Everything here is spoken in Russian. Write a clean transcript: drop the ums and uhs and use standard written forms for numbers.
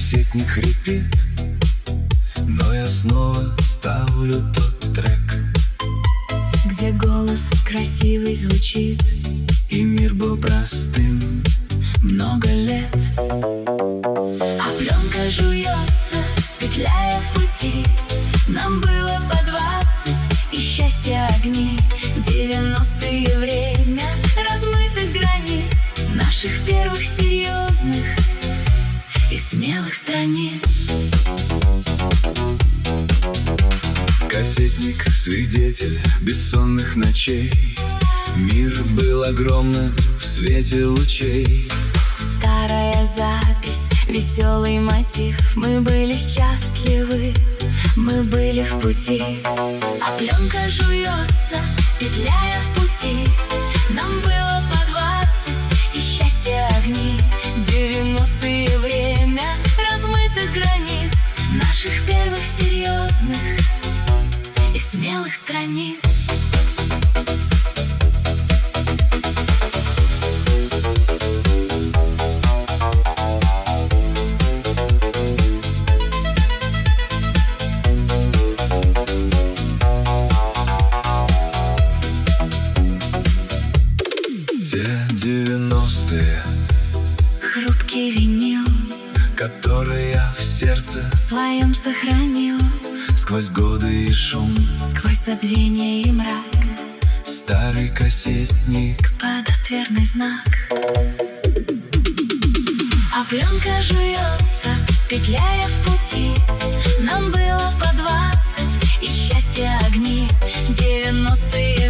Кассетник хрипит, но я снова ставлю тот трек, где голос красивый звучит, и мир был простым много лет. А пленка жуется, петляя в пути. Нам было по 20, и счастье огни. 90-е время размытых границ, наших первых серьезных и смелых страниц. Кассетник, свидетель бессонных ночей. Мир был огромным в свете лучей. Старая запись, веселый мотив. Мы были счастливы, мы были в пути. А пленка жуется, петляя в пути. Нам было по 20, и счастье огни. 90-е время размытых границ, наших первых серьезных и смелых страниц. Те 90-е, Хрупкий винил, который я в сердце своем сохранил. сквозь годы и шум. Сквозь забвение и мрак, Старый кассетник, подаст верный знак. А пленка жуется, петляя в пути. Нам было по 20, и счастье огни. 90-е